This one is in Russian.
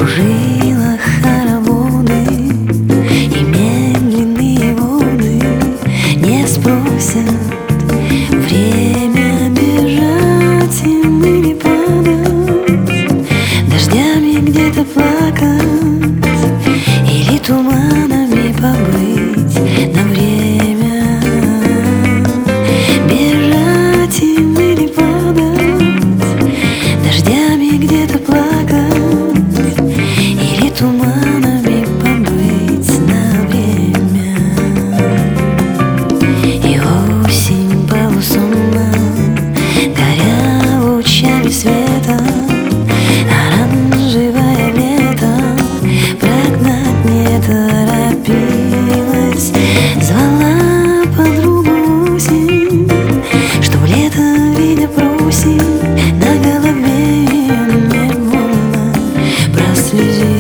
кружила хороводы, и медленные воды не спросят время бежать им или падать, дождями где-то плакать или туманами побыть на время. Бежать им или падать, дождями где-то плакать или туманами побыть на время. И осень полусонна, горя лучами света, оранжевое лето прогнать не торопилась, звала подругу осень, что в лето, видя просить, на голове ее невольно прослезилась.